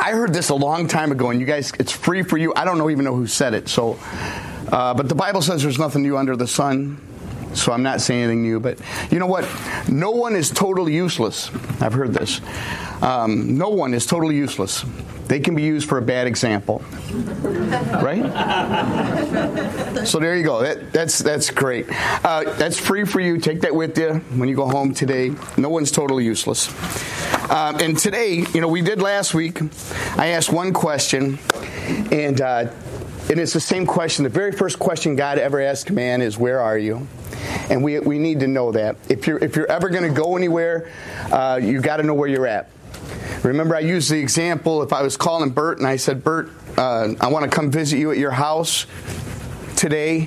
I heard this a long time ago, and you guys, it's free for you. I don't even know who said it. So, but the Bible says there's nothing new under the sun. So I'm not saying anything new. But you know what? No one is totally useless. I've heard this. No one is totally useless. They can be used for a bad example. Right? So there you go. That's great. That's free for you. Take that with you when you go home today. No one's totally useless. And today, we did last week, I asked one question, and it's the same question. The very first question God ever asked man is, where are you? And we need to know that. If you're ever going to go anywhere, you got to know where you're at. Remember, I used the example, if I was calling Bert and I said, Bert, I want to come visit you at your house today,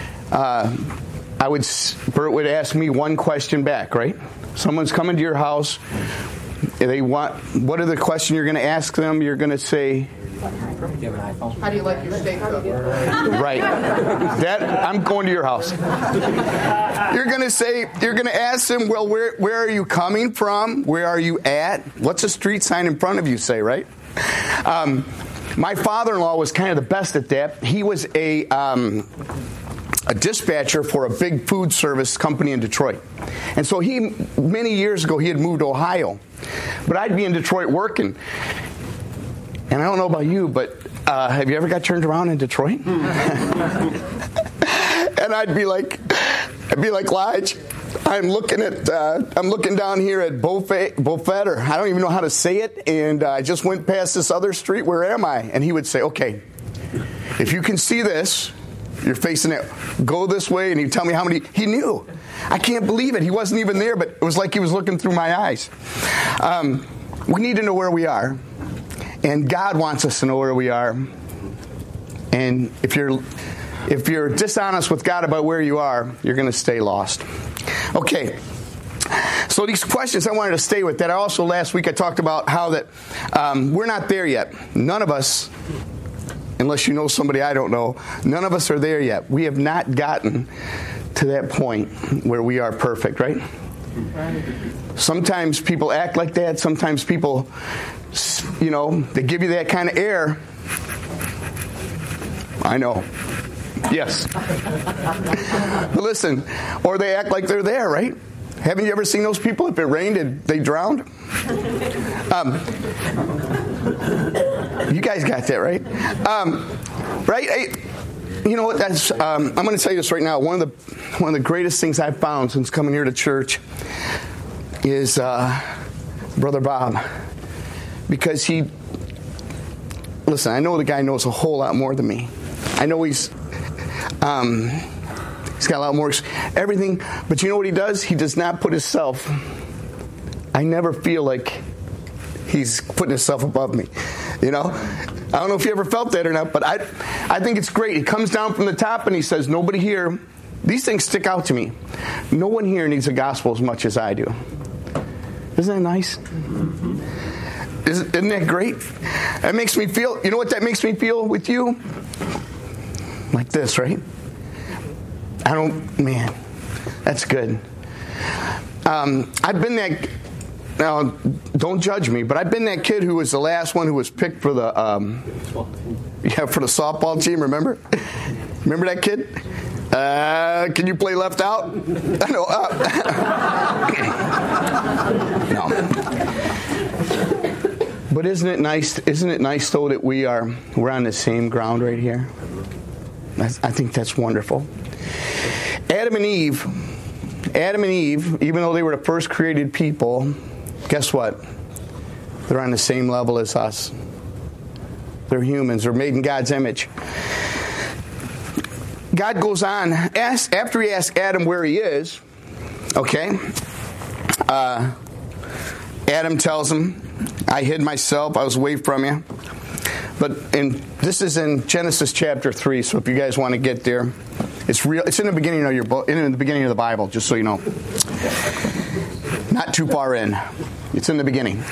Bert would ask me one question back, right? Someone's coming to your house, what are the question you're going to ask them? You're going to say, how do you like your steak cooked? Right. I'm going to your house. You're going to ask them, well, where are you coming from? Where are you at? What's a street sign in front of you say, right? My father-in-law was kind of the best at that. He was a dispatcher for a big food service company in Detroit. And so many years ago, he had moved to Ohio. But I'd be in Detroit working. And I don't know about you, but have you ever got turned around in Detroit? And I'd be like, Lige, I'm looking down here at Beaufort, or I don't even know how to say it, and I just went past this other street. Where am I? And he would say, okay, if you can see this, you're facing it. Go this way, and he'd tell me how many. He knew. I can't believe it. He wasn't even there, but it was like he was looking through my eyes. We need to know where we are. And God wants us to know where we are. And if you're dishonest with God about where you are, you're going to stay lost. Okay. So these questions, I wanted to stay with that. Also, last week I talked about how that we're not there yet. None of us, unless you know somebody I don't know, none of us are there yet. We have not gotten to that point where we are perfect, right? Sometimes people act like that. Sometimes people, they give you that kind of air. I know. Yes. But listen, or they act like they're there, right? Haven't you ever seen those people? If it rained and they drowned? You guys got that, right? Right? You know what? That's. I'm going to tell you this right now. One of the greatest things I've found since coming here to church is Brother Bob, because listen, I know the guy knows a whole lot more than me. I know he's got a lot more everything, but you know what he does? He does not put himself. I never feel like he's putting himself above me. I don't know if you ever felt that or not, but I think it's great. He comes down from the top and he says, nobody here, these things stick out to me. No one here needs the gospel as much as I do. Isn't that nice? Isn't that great? That makes me feel, you know what that makes me feel with you? Like this, right? Man, that's good. I've been that, now don't judge me, but I've been that kid who was the last one who was picked for the, for the softball team, remember? Remember that kid? Can you play left out? No. No. But isn't it nice? Isn't it nice though that we're on the same ground right here? I think that's wonderful. Adam and Eve, even though they were the first created people, guess what? They're on the same level as us. They're humans. They're made in God's image. God goes on, after he asks Adam where he is, okay, Adam tells him, I hid myself, I was away from you. But this is in Genesis chapter 3, so if you guys want to get there, it's in the beginning of your book, in the beginning of the Bible, just so you know. Not too far in. It's in the beginning.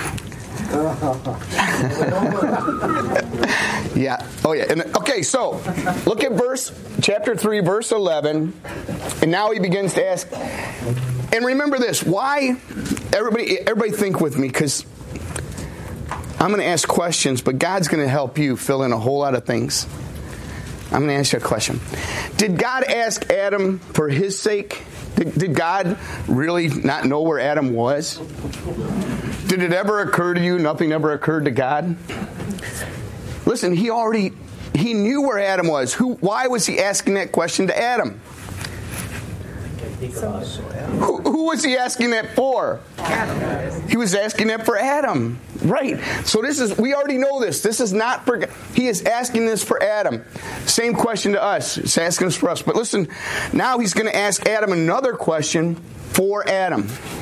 Yeah. Oh, yeah. Okay, so look at chapter 3, verse 11. And now he begins to ask. And remember this. Why? Everybody think with me, because I'm going to ask questions, but God's going to help you fill in a whole lot of things. I'm going to ask you a question. Did God ask Adam for his sake? Did God really not know where Adam was? Did it ever occur to you nothing ever occurred to God? Listen, he knew where Adam was. Why was he asking that question to Adam? Who was he asking that for? Adam. He was asking that for Adam. Right. So we already know this. This is not for, he is asking this for Adam. Same question to us. He's asking this for us. But listen, now he's going to ask Adam another question for Adam.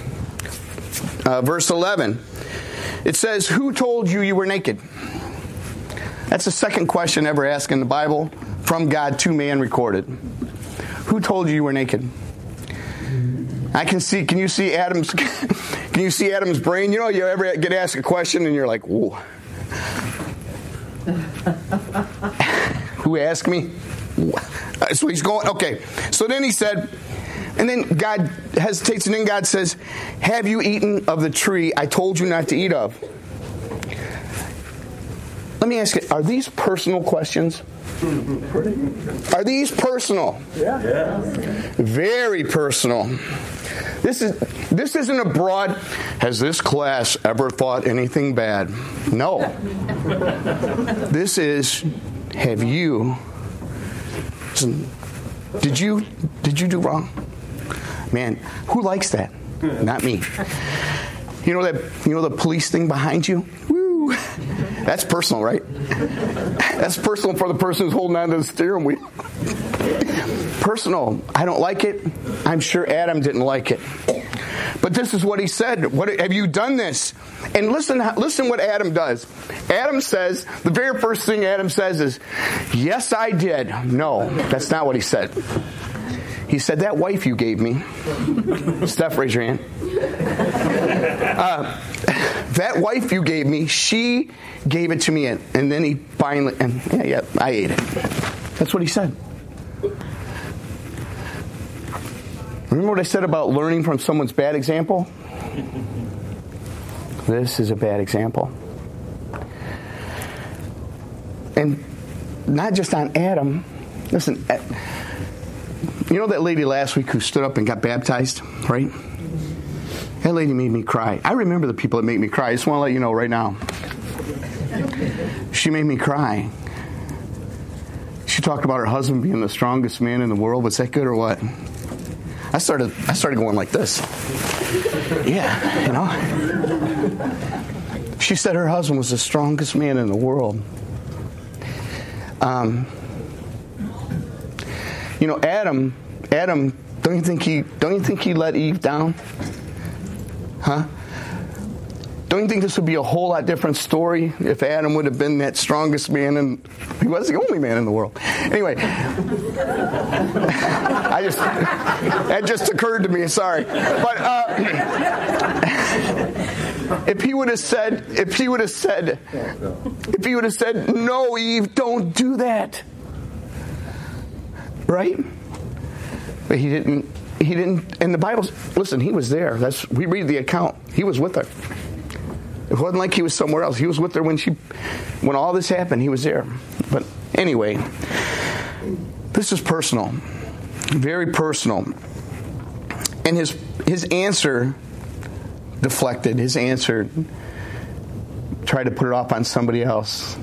Verse 11. It says, who told you were naked? That's the second question ever asked in the Bible from God to man recorded. Who told you were naked? Can you see Adam's brain? You know, you ever get asked a question and you're like, whoa. Who asked me? So he's going, okay. So then he said, and then God hesitates, and then God says, have you eaten of the tree I told you not to eat of? Let me ask you, are these personal questions? Are these personal? Yeah. Very personal. This isn't a broad, has this class ever thought anything bad? No. This is, have you, did you do wrong? Man, who likes that? Not me. You know the police thing behind you? Woo! That's personal, right? That's personal for the person who's holding on to the steering wheel. Personal. I don't like it. I'm sure Adam didn't like it. But this is what he said. What have you done this? And listen what Adam does. Adam says, the very first thing Adam says is, yes, I did. No, that's not what he said. He said, that wife you gave me. Steph, raise your hand. That wife you gave me, she gave it to me. And then he finally, I ate it. That's what he said. Remember what I said about learning from someone's bad example? This is a bad example. And not just on Adam. Listen, you know that lady last week who stood up and got baptized, right? That lady made me cry. I remember the people that make me cry. I just want to let you know right now. She made me cry. She talked about her husband being the strongest man in the world. Was that good or what? I started going like this. Yeah, you know. She said her husband was the strongest man in the world. You know, Adam, don't you think he let Eve down? Huh? Don't you think this would be a whole lot different story if Adam would have been that strongest man, and he was the only man in the world? Anyway, that just occurred to me. Sorry, but if he would have said, no, Eve, don't do that, right? But he didn't. And the Bible, listen, he was there. We read the account. He was with her. It wasn't like he was somewhere else. He was with her when all this happened. He was there. But anyway, this is personal, very personal. And his answer deflected. His answer tried to put it off on somebody else.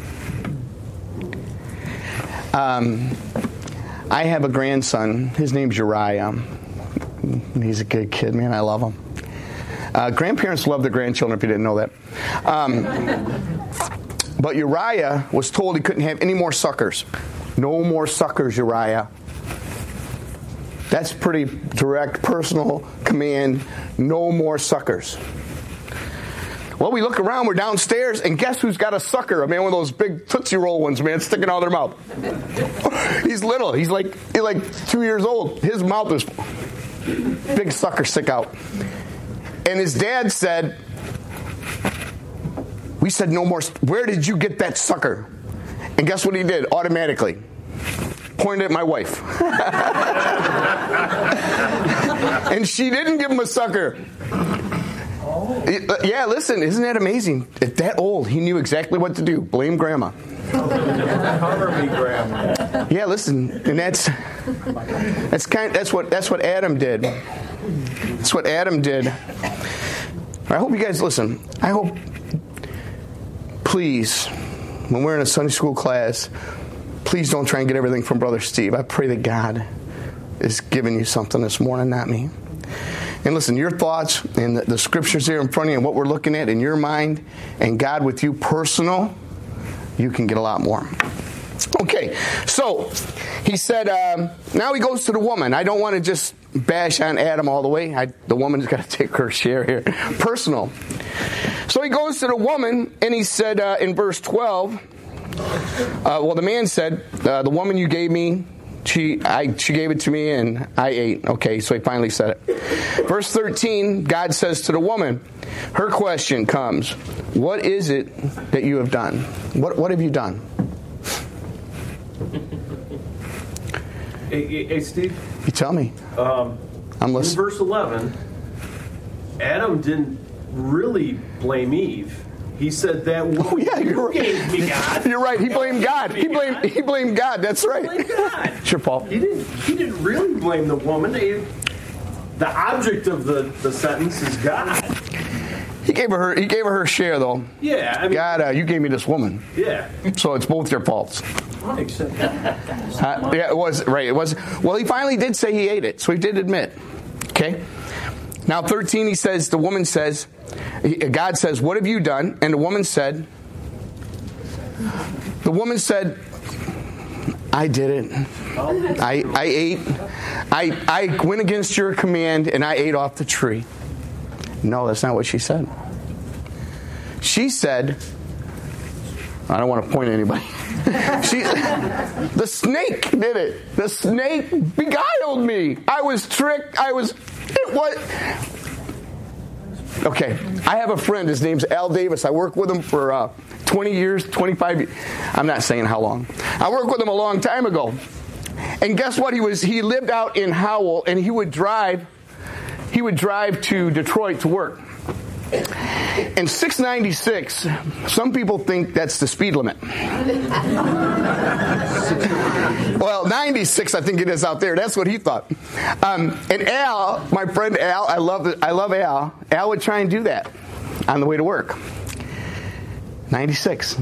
I have a grandson. His name's Uriah. He's a good kid, man. I love him. Grandparents love their grandchildren, if you didn't know that. But Uriah was told he couldn't have any more suckers. No more suckers, Uriah. That's pretty direct, personal command. No more suckers. Well, we look around, we're downstairs, and guess who's got a sucker? Man, one of those big Tootsie Roll ones, man, sticking out of their mouth. He's little. He's like 2 years old. His mouth is big sucker stick out. And his dad said, we said no more. Where did you get that sucker? And guess what he did automatically? Pointed at my wife. And she didn't give him a sucker. Yeah, listen, isn't that amazing? At that old, he knew exactly what to do. Blame Grandma. Cover me, Grandma. Yeah, listen, and that's what Adam did. That's what Adam did. I hope you guys listen. I hope, please, when we're in a Sunday school class, please don't try and get everything from Brother Steve. I pray that God is giving you something this morning, not me. And listen, your thoughts and the scriptures there in front of you and what we're looking at in your mind and God with you personal, you can get a lot more. Okay, so he said, now he goes to the woman. I don't want to just bash on Adam all the way. The woman's got to take her share here. Personal. So he goes to the woman and he said in verse 12, the man said, the woman you gave me, she gave it to me and I ate. Okay, so he finally said it. Verse 13, God says to the woman, her question comes, what is it that you have done? What have you done? Hey, Steve. You tell me. I'm listening. In verse 11, Adam didn't really blame Eve. He said that you're gave me God. You're right. He blamed God. He blamed God. That's right. He blamed God. Sure, Paul. He didn't really blame the woman. The object of the sentence is God. He gave her her share though. Yeah, I mean, God, you gave me this woman. Yeah. So it's both your faults. Except yeah, it was right. It was. Well, he finally did say he ate it, so he did admit. Okay. Now 13, he says, the woman says, God says, what have you done? And the woman said, I did it. I ate. I went against your command and I ate off the tree. No, that's not what she said. She said, I don't want to point at anybody. The snake did it. The snake beguiled me. I was tricked. Okay, I have a friend. His name's Al Davis. I worked with him for 20 years, 25 years. I'm not saying how long. I worked with him a long time ago. And guess what? He lived out in Howell, and he would drive to Detroit to work. And 696, some people think that's the speed limit. Well, 96, I think it is out there. That's what he thought. And Al, my friend Al, I love Al. Al would try and do that on the way to work. 96.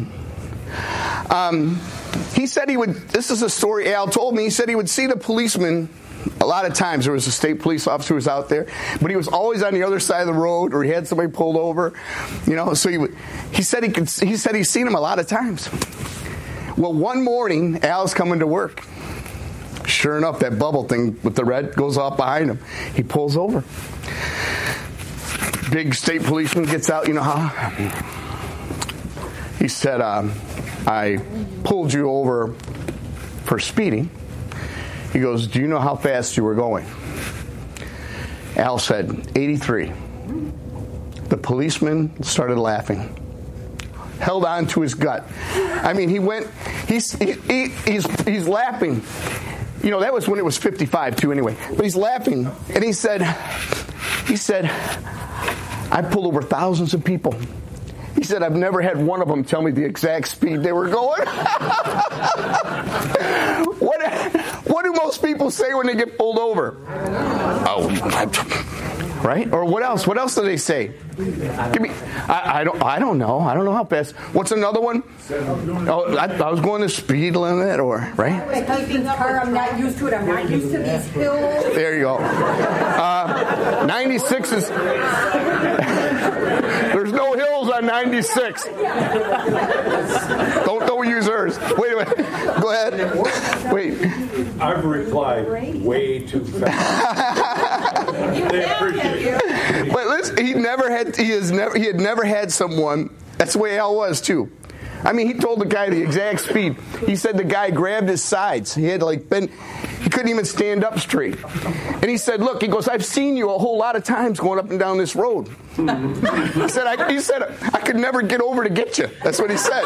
He said he would, this is a story Al told me, he said he would see the policeman. A lot of times there was a state police officer who was out there, but he was always on the other side of the road, or he had somebody pulled over, So he said he's seen him a lot of times. Well, one morning Al's coming to work. Sure enough, that bubble thing with the red goes off behind him. He pulls over. Big state policeman gets out. You know how? He said, "I pulled you over for speeding." He goes, do you know how fast you were going? Al said, 83. The policeman started laughing. Held on to his gut. I mean, he's laughing. That was when it was 55 too anyway. But he's laughing. And he said, I pulled over thousands of people. He said, I've never had one of them tell me the exact speed they were going. What do most people say when they get pulled over? Oh, right? Or what else? What else do they say? Give me. I don't know. I don't know how fast. What's another one? Oh, I was going the speed limit, or right? I'm not used to it. I'm not used to these hills. There you go. 96 is. There's no hills on 96. Don't use hers. Wait a minute. Go ahead. Wait. I've replied way too fast. They appreciate it. But listen, he had never had someone. That's the way Al was too. I mean, he told the guy the exact speed. He said the guy grabbed his sides. He had to bend. He couldn't even stand up straight. And he said, look, he goes, I've seen you a whole lot of times going up and down this road. He said, I could never get over to get you. That's what he said.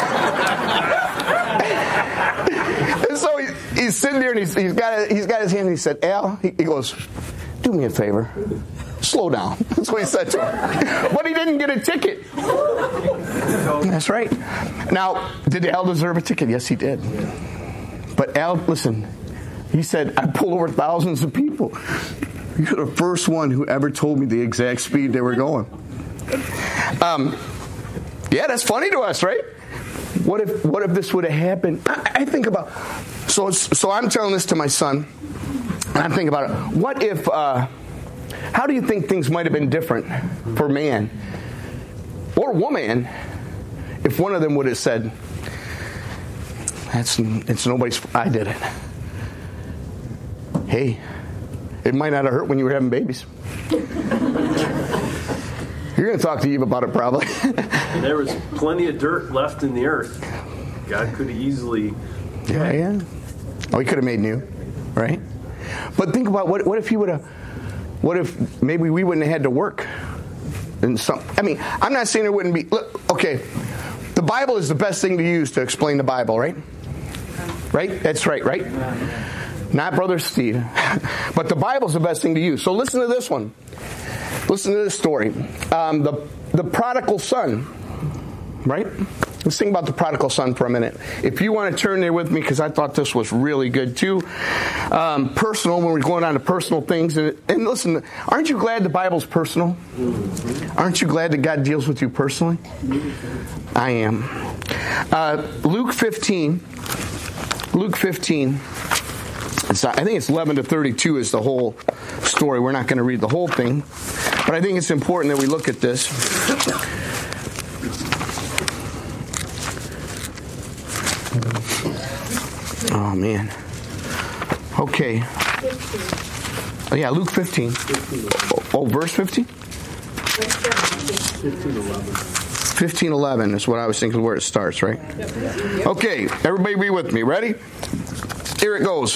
And so he's sitting there and he's got his hand and he said, Al, he goes, do me a favor. slow down. That's what he said to him. But he didn't get a ticket. That's right. Now, did Al deserve a ticket? Yes, he did. But Al, listen, he said, I pulled over thousands of people. You're the first one who ever told me the exact speed they were going. Yeah, that's funny to us, right? What if this would have happened? I think about, so I'm telling this to my son, and I'm thinking about it. What if, how do you think things might have been different for man or woman if one of them would have said, it's nobody's, I did it. Hey, it might not have hurt when you were having babies. You're going to talk to Eve about it probably. There was plenty of dirt left in the earth. God could have easily... Yeah. Oh, he could have made new, right? But think about what if he would have... What if maybe we wouldn't have had to work? I mean, I'm not saying it wouldn't be... Look, okay, the Bible is the best thing to use to explain the Bible, right? Right? That's right? Not Brother Steve. But the Bible's the best thing to use. So listen to this one. Listen to this story. The prodigal son, right? Let's think about the prodigal son for a minute. If you want to turn there with me, because I thought this was really good too. Personal, when we're going on to personal things. And listen, aren't you glad the Bible's personal? Aren't you glad that God deals with you personally? I am. Luke 15. I think it's 11 to 32 is the whole story. We're not going to read the whole thing. But I think it's important that we look at this. Oh, man. Okay. Oh, yeah, Luke 15. Oh, verse 15? 15:11 is what I was thinking where it starts, right? Okay, everybody be with me. Ready? Here it goes.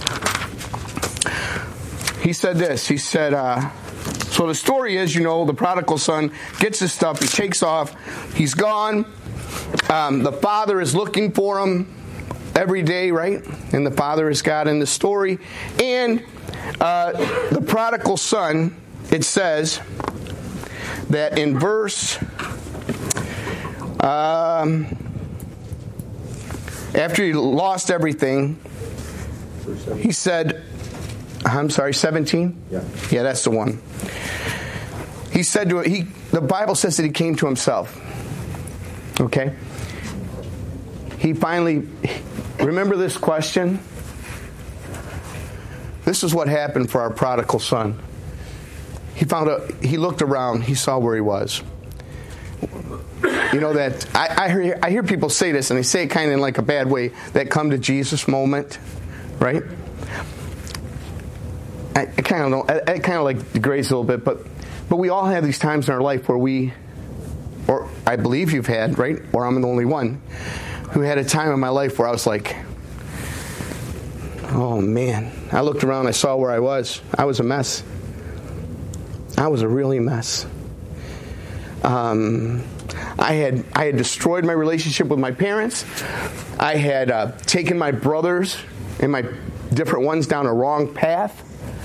He said this. He said, so the story is, the prodigal son gets his stuff. He takes off. He's gone. The father is looking for him every day, right? And the father is God in the story. And the prodigal son, it says that in verse... after he lost everything, he said, I'm sorry, 17? Yeah, that's the one. He said to it, the Bible says that he came to himself. Okay? He finally, remember this question? This is what happened for our prodigal son. He looked around, he saw where he was. That I hear people say this, and they say it kind of in like a bad way, that come to Jesus moment, right? I kind of know. I kind of like degrades a little bit, but we all have these times in our life where or I believe you've had, right? Or I'm the only one who had a time in my life where I was like, oh man! I looked around, I saw where I was. I was a mess. I was a really mess. I had destroyed my relationship with my parents. I had taken my brothers and my different ones down a wrong path.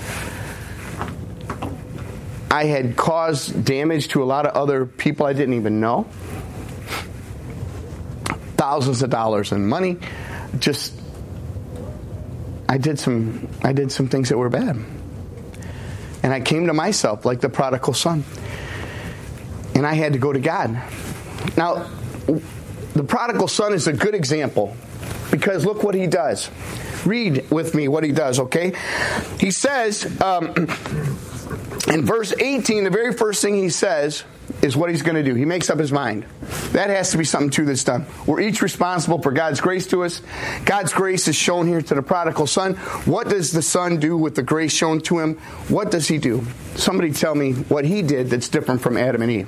I had caused damage to a lot of other people I didn't even know. Thousands of dollars in money. I did some things that were bad. And I came to myself like the prodigal son. And I had to go to God. Now, the prodigal son is a good example because look what he does. Read with me what he does, okay? He says, in verse 18, the very first thing he says is what he's going to do. He makes up his mind. That has to be something too that's done. We're each responsible for God's grace to us. God's grace is shown here to the prodigal son. What does the son do with the grace shown to him? What does he do? Somebody tell me what he did that's different from Adam and Eve.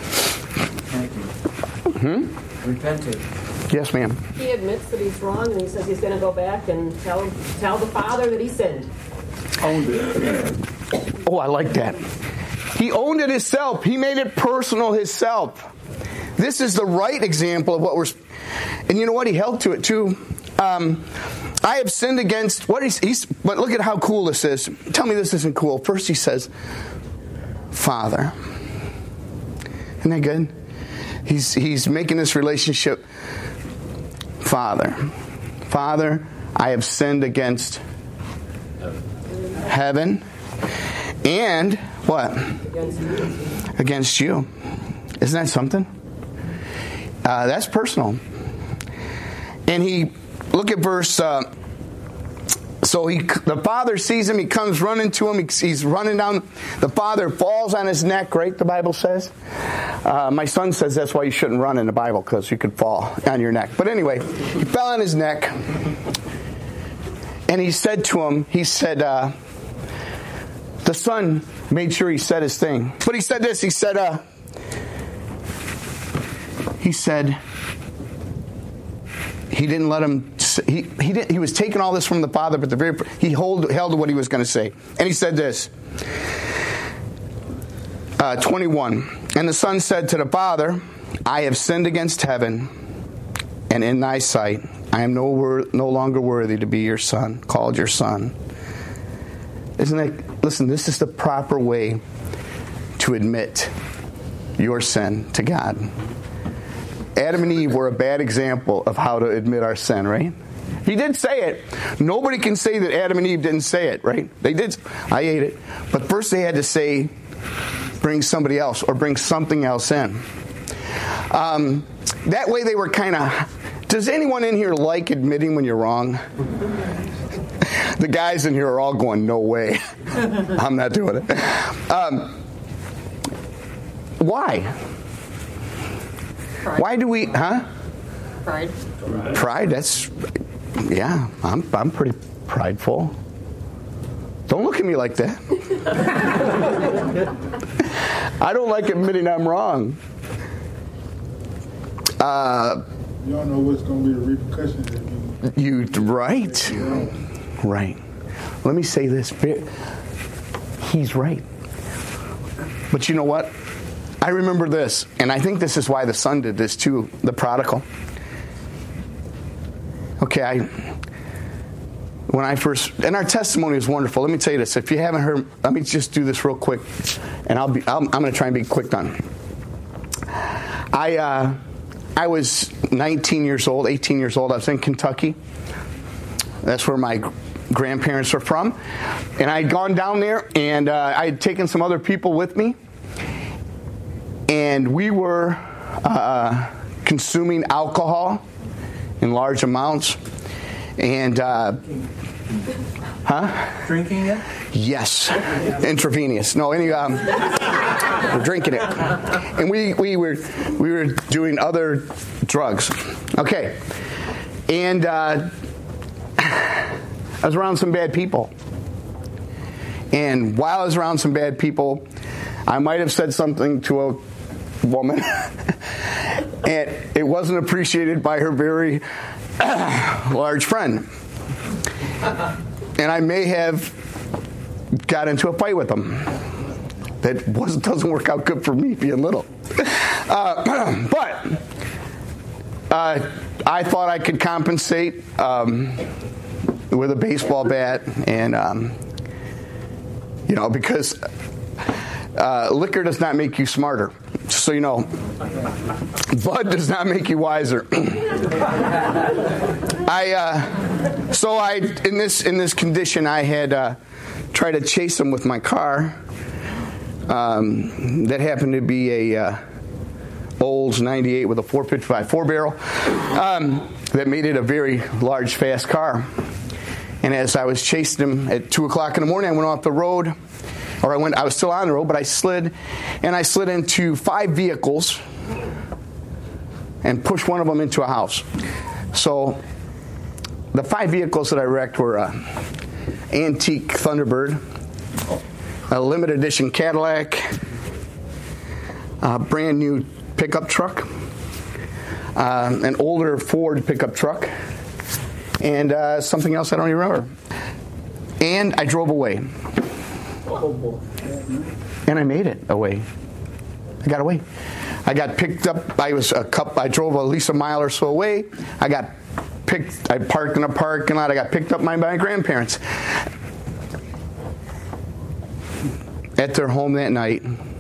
Repented. Yes, ma'am. He admits that he's wrong, and he says he's going to go back and tell the father that he sinned. Owned it. Oh, I like that. He owned it himself. He made it personal himself. This is the right example of what we're... And you know what? He held to it, too. I have sinned against... But look at how cool this is. Tell me this isn't cool. First he says, Father. Isn't that good? He's making this relationship Father. Father, I have sinned against heaven and what? Against you. Isn't that something? That's personal. And look at verse. The father sees him. He comes running to him. He's running down. The father falls on his neck, right? The Bible says. My son says that's why you shouldn't run in the Bible, because you could fall on your neck. But anyway, he fell on his neck. And he said to him, the son made sure he said his thing. But he said this. He said, he didn't let him. He was taking all this from the father, but he held to what he was going to say. And he said this, 21. And the son said to the father, I have sinned against heaven, and in thy sight I am no longer worthy to be your son, called your son. Isn't it? Listen, this is the proper way to admit your sin to God. Adam and Eve were a bad example of how to admit our sin, right? He did say it. Nobody can say that Adam and Eve didn't say it, right? They did. I ate it. But first they had to bring somebody else or bring something else in. That way they were kind of... Does anyone in here like admitting when you're wrong? The guys in here are all going, no way. I'm not doing it. Why? Pride. Why do we, Pride. Pride, that's, yeah, I'm pretty prideful. Don't look at me like that. I don't like admitting I'm wrong. You don't know what's going to be the repercussions. Right. Let me say this. He's right. But you know what? I remember this, and I think this is why the son did this too, the prodigal. Okay, when I first, and our testimony is wonderful. Let me tell you this. If you haven't heard, let me just do this real quick, and I'm going to try and be quick done. I was 19 years old, 18 years old. I was in Kentucky. That's where my grandparents are from. And I had gone down there, and I had taken some other people with me. And we were consuming alcohol in large amounts. And, Drinking it? Yes. Intravenous. No, we're drinking it. And we were doing other drugs. Okay. And I was around some bad people. And while I was around some bad people, I might have said something to a woman, and it wasn't appreciated by her very large friend. And I may have got into a fight with them. That doesn't work out good for me being little. But I thought I could compensate with a baseball bat, and because liquor does not make you smarter. So you know, blood does not make you wiser. In this condition, I had tried to chase him with my car. That happened to be a Olds 98 with a 455 4-barrel that made it a very large, fast car. And as I was chasing him at 2 o'clock in the morning, I went off the road. I was still on the road, but I slid into 5 vehicles and pushed one of them into a house. So the 5 vehicles that I wrecked were antique Thunderbird, a limited edition Cadillac, a brand new pickup truck, an older Ford pickup truck, and something else I don't even remember. And I drove away. And I made it away. I got away. I got picked up. I drove at least a mile or so away. I parked in a parking lot. I got picked up by my grandparents. at their home that night,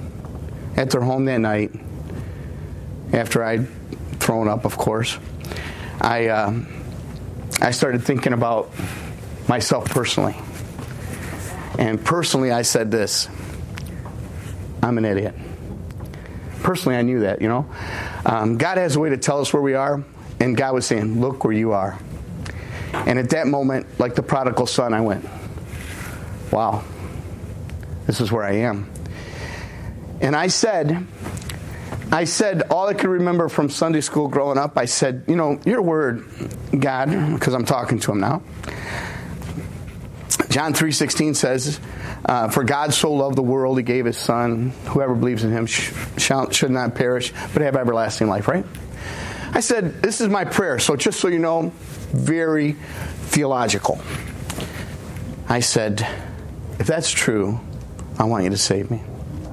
after I'd thrown up, of course, I started thinking about myself personally. And personally, I said this: I'm an idiot. Personally, I knew that, God has a way to tell us where we are, and God was saying, look where you are. And at that moment, like the prodigal son, I went, wow, this is where I am. And I said all I could remember from Sunday school growing up, I said, your word, God, because I'm talking to him now. John 3:16 says, for God so loved the world, he gave his son. Whoever believes in him should not perish, but have everlasting life, right? I said, this is my prayer. So just so you know, very theological. I said, if that's true, I want you to save me.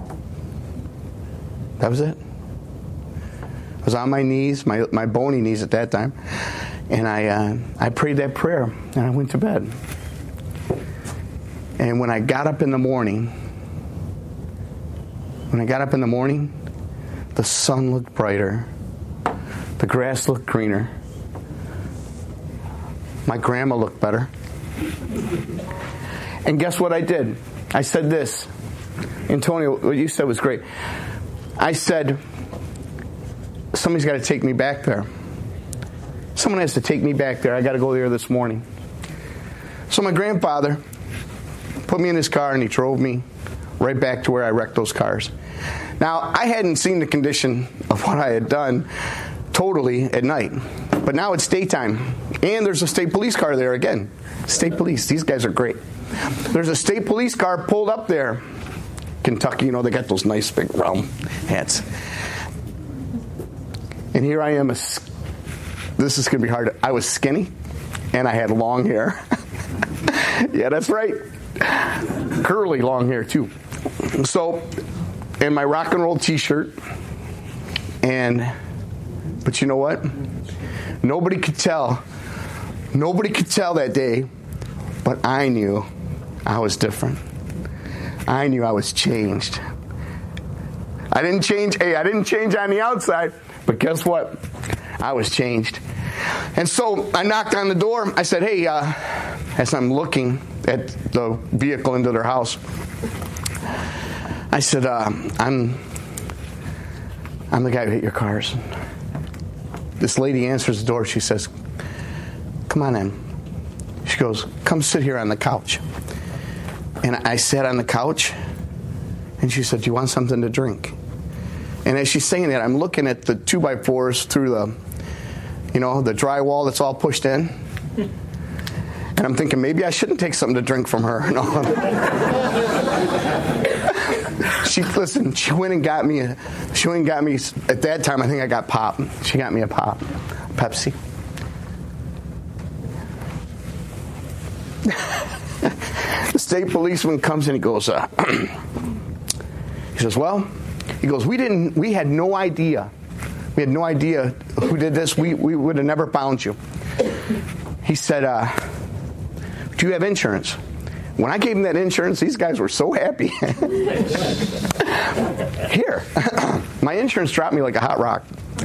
That was it. I was on my knees, my bony knees at that time, and I prayed that prayer, and I went to bed. And when I got up in the morning, the sun looked brighter, the grass looked greener, my grandma looked better. And guess what I did? I said this. Antonio, what you said was great. I said, somebody's got to take me back there. Someone has to take me back there. I got to go there this morning. So my grandfather put me in his car and he drove me right back to where I wrecked those cars. Now, I hadn't seen the condition of what I had done totally at night. But now it's daytime. And there's a state police car there again. State police. These guys are great. There's a state police car pulled up there. Kentucky, they got those nice big round hats. And here I am. This is going to be hard. I was skinny and I had long hair. Yeah, that's right. Curly long hair too. So, and my rock and roll t-shirt. But you know what? Nobody could tell that day, but I knew I was different. I knew I was changed. I didn't change on the outside, but guess what? I was changed. And so I knocked on the door. I said, hey, as I'm looking at the vehicle into their house, I said, I'm the guy who hit your cars. This lady answers the door. She says, come on in. She goes, come sit here on the couch. And I sat on the couch, and she said, do you want something to drink? And as she's saying that, I'm looking at the 2x4s through the drywall that's all pushed in. And I'm thinking, maybe I shouldn't take something to drink from her. No. She went and got me, at that time, I think I got pop. She got me a pop, Pepsi. The state policeman comes in, he goes, he says, we had no idea. We had no idea who did this. We would have never found you. He said, do you have insurance? When I gave him that insurance, these guys were so happy. Here, my insurance dropped me like a hot rock.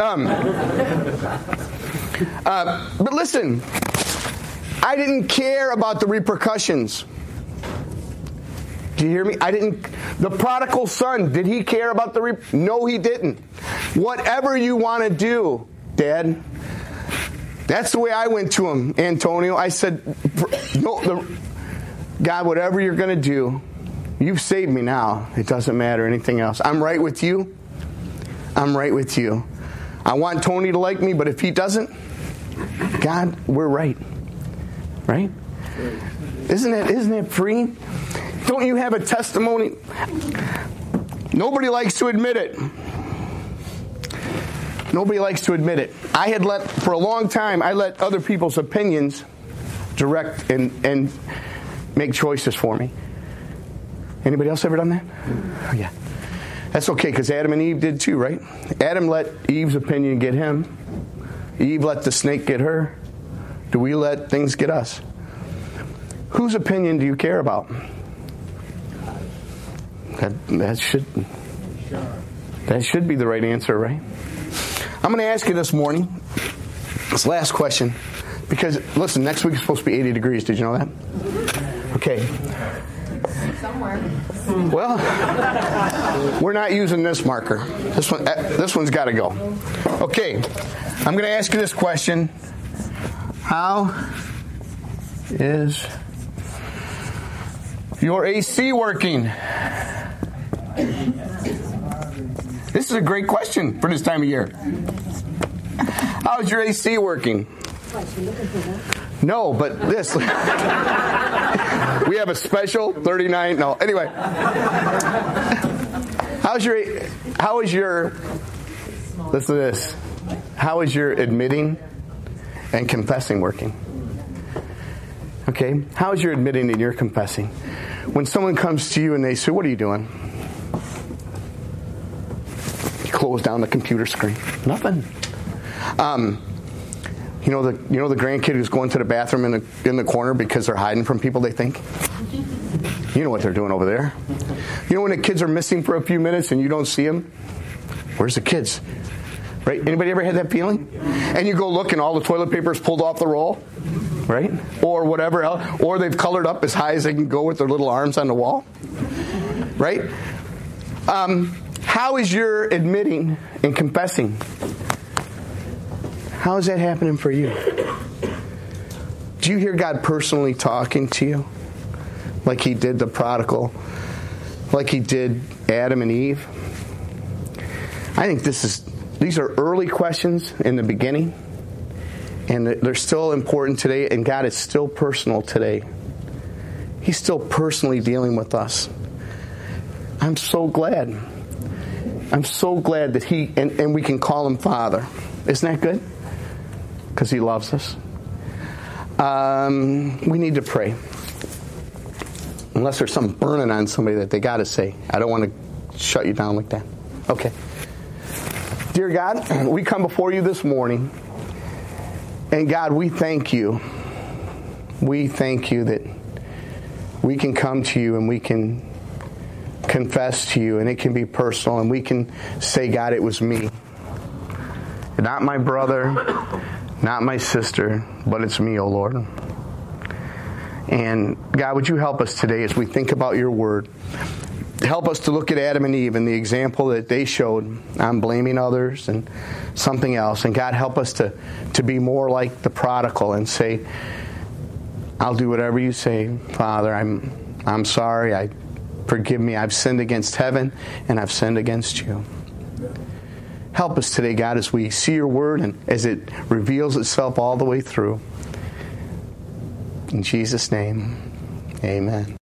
But listen, I didn't care about the repercussions. Do you hear me? The prodigal son, did he care about No, he didn't. Whatever you want to do, Dad. That's the way I went to him, Antonio. I said, God, whatever you're going to do, you've saved me now. It doesn't matter anything else. I'm right with you. I'm right with you. I want Tony to like me, but if he doesn't, God, we're right. Right? Isn't that freeing? Don't you have a testimony? Nobody likes to admit it. Nobody likes to admit it. For a long time, I let other people's opinions direct and make choices for me. Anybody else ever done that? Oh, yeah. That's okay, because Adam and Eve did too, right? Adam let Eve's opinion get him. Eve let the snake get her. Do we let things get us? Whose opinion do you care about? That should be the right answer, right? I'm going to ask you this morning, this last question, because, listen, next week is supposed to be 80 degrees. Did you know that? Okay. Somewhere. Well, we're not using this marker. This one's got to go. Okay. I'm going to ask you this question. How is your AC working? This is a great question for this time of year. How's your AC working? No, but this. We have a special 39. No, anyway. How is your, listen to this. How is your admitting and confessing working? Okay? How is your admitting and your confessing? When someone comes to you and they say, what are you doing? You close down the computer screen. Nothing. You know the grandkid who's going to the bathroom in the corner because they're hiding from people they think? You know what they're doing over there. You know when the kids are missing for a few minutes and you don't see them? Where's the kids? Right? Anybody ever had that feeling? And you go look and all the toilet paper is pulled off the roll? Right? Or whatever else. Or they've colored up as high as they can go with their little arms on the wall? Right? How is your admitting and confessing? How is that happening for you? Do you hear God personally talking to you? Like he did the prodigal? Like he did Adam and Eve? I think these are early questions in the beginning. And they're still important today. And God is still personal today. He's still personally dealing with us. I'm so glad. I'm so glad that he, and we can call him Father. Isn't that good? Because he loves us. We need to pray. Unless there's something burning on somebody that they got to say. I don't want to shut you down like that. Okay. Dear God, we come before you this morning. And God, we thank you. We thank you that we can come to you and we can confess to you and it can be personal and we can say, God, it was me. Not my brother, not my sister, but it's me, oh Lord. And God, would you help us today as we think about your word? Help us to look at Adam and Eve and the example that they showed on blaming others and something else. And God, help us to be more like the prodigal and say, I'll do whatever you say, Father. I'm sorry. Forgive me. I've sinned against heaven and I've sinned against you. Help us today, God, as we see your word and as it reveals itself all the way through. In Jesus' name, amen.